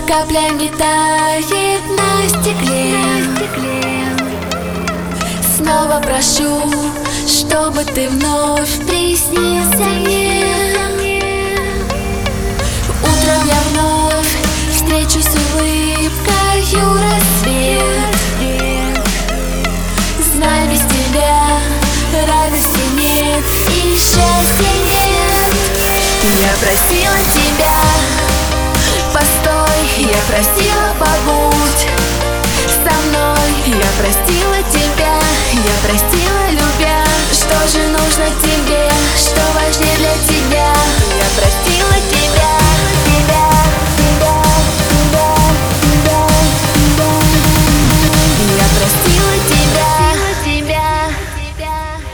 каплями тает на стекле. Снова прошу, чтобы ты вновь приснился мне. Утром я вновь встречу с улыбкою рассвет. Знай, без тебя радости нет и счастья нет. Я просила тебя, постой, я просила, побудь со мной. Я простила тебя, я простила, любя. Что же нужно тебе, что важнее для тебя? Я простила тебя, тебя, тебя, тебя, тебя, тебя. Я простила тебя, тебя, тебя.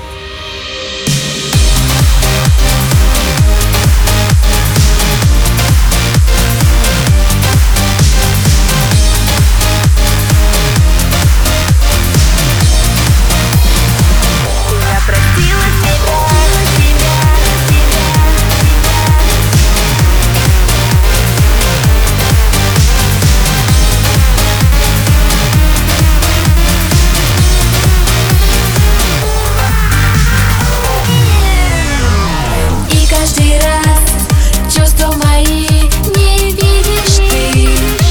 Каждый раз чувства мои не видишь ты.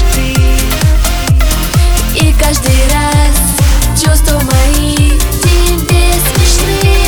И каждый раз чувства мои тебе смешны.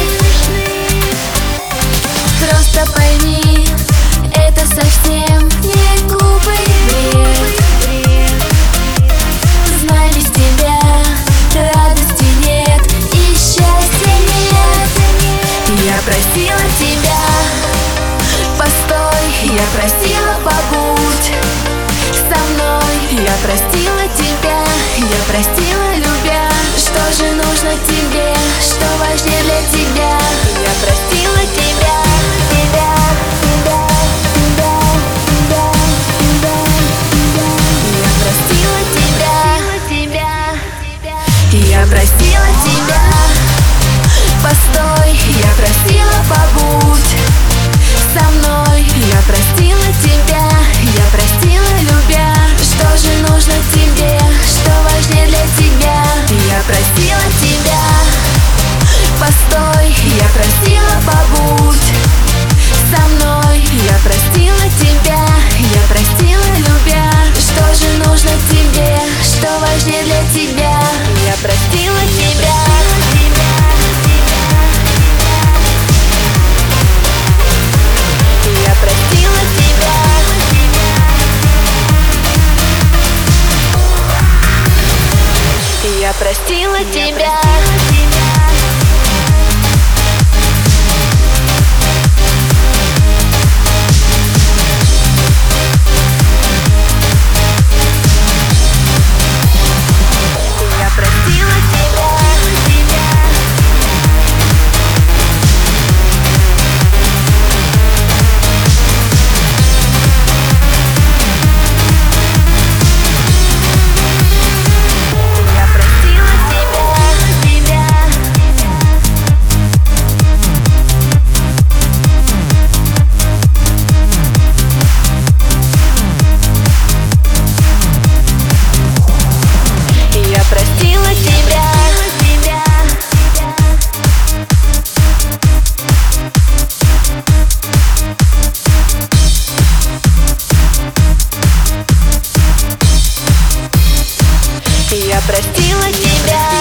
Просто пойми, это совсем не глупый бред. Знай, без тебя радости нет и счастья нет. Я просила тебя, постой, я просила, побудь со мной. Я простила тебя, я простила, любя. Что же нужно тебе, что важнее для тебя? Я простила тебя, тебя, тебя, тебя, тебя, тебя, тебя. Я простила тебя, тебя. Я простила тебя, постой, я просила, побудь со мной. Я простила тебя, я простила, любя. Что же нужно тебе, что важнее для тебя? Я простила тебя, постой, я просила, побудь со мной. Я простила тебя, я простила, любя. Что же нужно тебе, что важнее для тебя? Я простила тебя, тебя. Я простила тебя, я простила тебя. Я простила тебя.